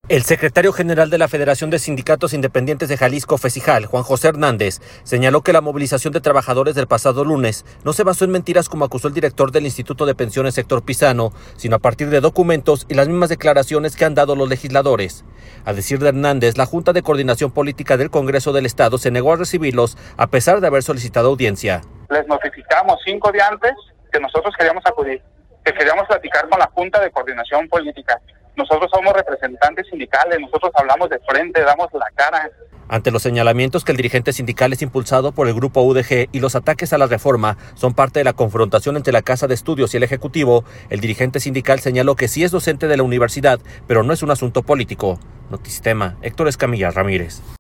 El secretario general de la Federación de Sindicatos Independientes de Jalisco, FESIJAL, Juan José Hernández, señaló que la movilización de trabajadores del pasado lunes no se basó en mentiras como acusó el director del Instituto de Pensiones, Héctor Pizano, sino a partir de documentos y las mismas declaraciones que han dado los legisladores. A decir de Hernández, la Junta de Coordinación Política del Congreso del Estado se negó a recibirlos a pesar de haber solicitado audiencia. Les notificamos 5 días antes que nosotros queríamos acudir, que queríamos platicar con la Junta de Coordinación Política. Nosotros somos representantes sindicales, nosotros hablamos de frente, damos la cara. Ante los señalamientos que el dirigente sindical es impulsado por el grupo UDG y los ataques a la reforma son parte de la confrontación entre la Casa de Estudios y el Ejecutivo, el dirigente sindical señaló que sí es docente de la universidad, pero no es un asunto político. Notisistema, Héctor Escamilla Ramírez.